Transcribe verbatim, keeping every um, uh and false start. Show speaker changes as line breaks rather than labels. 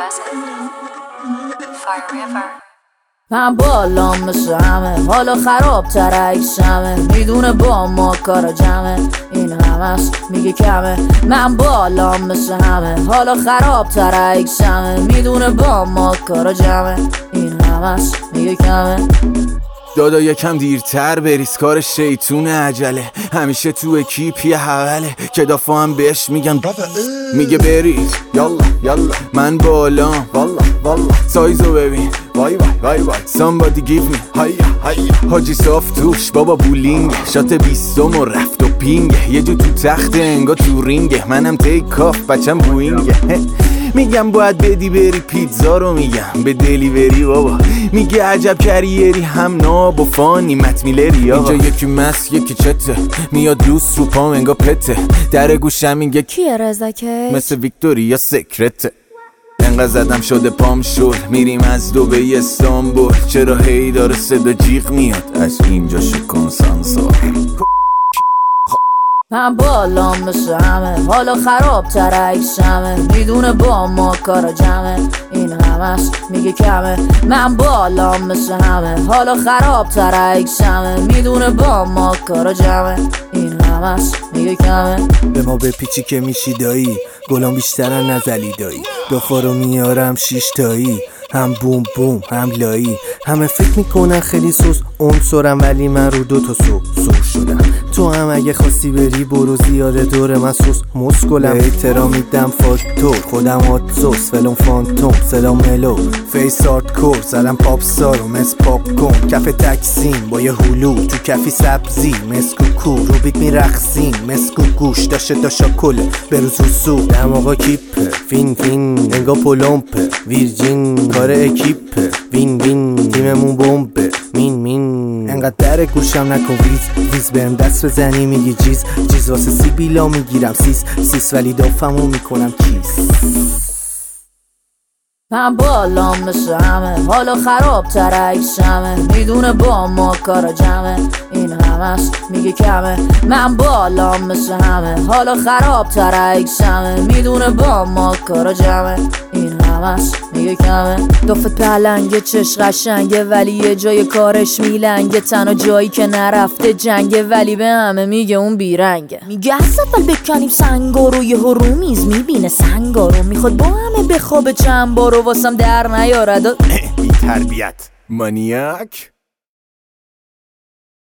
من بالام مثل همه، حالا خراب تر عکسمه، میدونه با ما کارا جمعه، این همست میگه کمه. من بالام مثل همه، حالا خراب تر عکسمه، میدونه با ما کارا جمعه، این همست میگه کمه.
دادا یکم دیرتر بریز، کار شیطون عجله، همیشه تو اکیپ یه حوله که دافا هم بهش میگن میگه بریز یالا یالا. من بالام والا والا، سایزو ببین وای وای وای وای. somebody give me هیا هیا. حاجی صاف توش بابا بولینگ، شات بیستم و رفت و پینگ، یه جو تو تخت انگا تو رینگه، منم تیک آف بچم بوینگه. میگم باید بدی بری پیتزا رو، میگم به دلیوری بابا، میگه عجب کریری هم ناب و فانی متمیلری آقا. اینجا یکی مس یکی چته، میاد لوس رو پام انگا پته، در گوشم میگه
کیه رزکه
مثل ویکتوریا سکرته. انقدر زدم شده پام شد، میریم از دبی استانبول، چرا هی داره صدا جیغ میاد از اینجا شکن سانسور.
من بالام مثل همه، حالا خراب تر عکسمه، میدونه با ما کارا جمعه، این همست میگه کمه. من بالام مثل همه، حالا خراب تر عکسمه، میدونه با ما کارا جمعه، این همست میگه کمه.
به ما به پیچی که میشی دایی، گلام بیشترن نزلی دایی، دافا رو میارم شیش تایی، هم بوم بوم هم لایی. همه فکر میکنن خیلی سوس عنصرم، ولی من رو دو تا سو سو شدم. تو هم اگه خواستی بری برو، زیاده دور من سوس مسکلم، احترام میدم فاکتور، خودم هات سوس فلون فانتوم، سلام ملو فیس آرت کور، زدم پاپ سارو مس پاپ کن، کف تکسیم با یه هلو تو کفی سبزی مسکو کو، رو بیت میرخسیم مسکو گوش داشته داشتا کله بروز رو سو، دماغا کیپه فین فین انگا پولومپه ویرجین کار اکیپه، وین وین تیممون بمبه مین مین. انقدر در گوشم نکن ویز ویز، بهم دست بزنی میگی جیز جیز، واسه سیبیلا میگیرم سیس سیس، ولی دافمو میکنم کیس.
من بالام مثل همه، حالا خراب تر عکسمه، میدونه با ما کارا جمعه، این همست میگه کمه. من بالام مثل همه، حالا خراب تر عکسمه، میدونه با ما کارا جمعه، این همست میگه کمه. دافت پلنگه چش قشنگه، ولی یه جای کارش میلنگه، تنها جایی که نرفته جنگه، ولی به همه میگه اون بیرنگه. میگه از اول بکنیم سنگارو، یه رو میز میبینه سنگارو، میخواد با همه بخوابه چند بارو، واسم در نیارد
بی تربیت مانیاک.